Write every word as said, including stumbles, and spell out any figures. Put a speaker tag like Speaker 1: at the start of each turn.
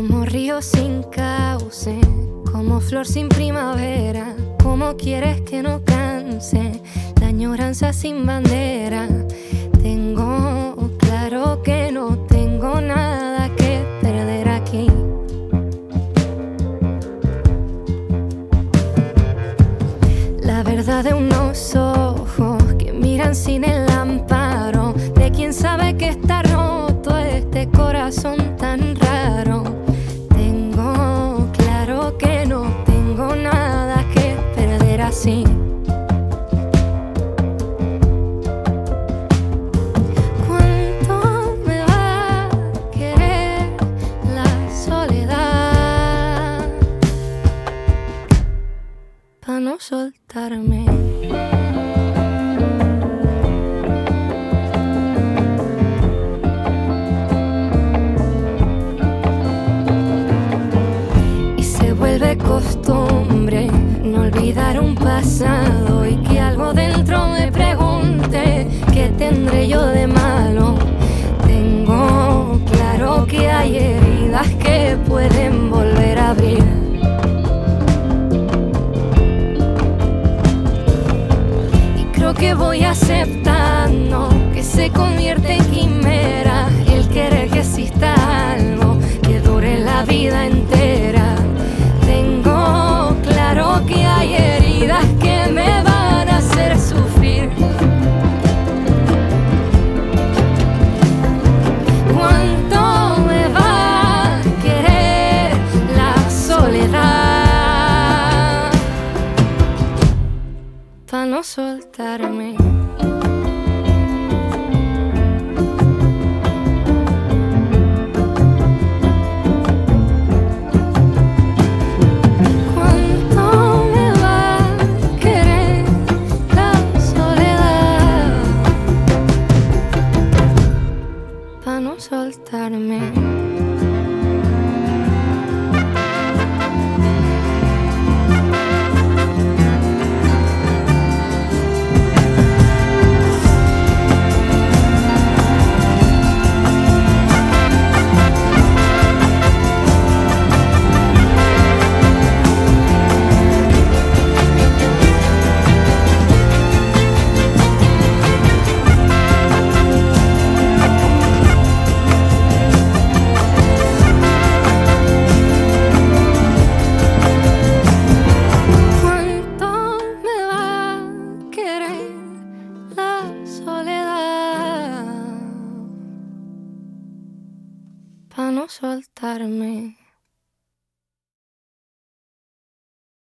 Speaker 1: Como río sin cauce, como flor sin primavera. ¿Cómo quieres que no canse la añoranza sin bandera? Tengo claro que no tengo nada que perder aquí. La verdad de unos ojos que miran sin el amparo de quien sabe que está roto este corazón tan raro. Tengo claro que no tengo nada que perder así. ¿Cuánto me va a querer la soledad pa' no soltarme? Vuelve costumbre no olvidar un pasado y que algo dentro me pregunte ¿qué tendré yo de malo? Tengo claro que hay heridas que pueden volver a abrir. Y creo que voy aceptando que se convierte en quimera el querer que exista algo que dure la vida entera. Tengo claro que hay heridas que me van a hacer sufrir. ¿Cuánto me va a querer la soledad pa' no soltarme? Pa' no soltarme. Pa' no soltarme.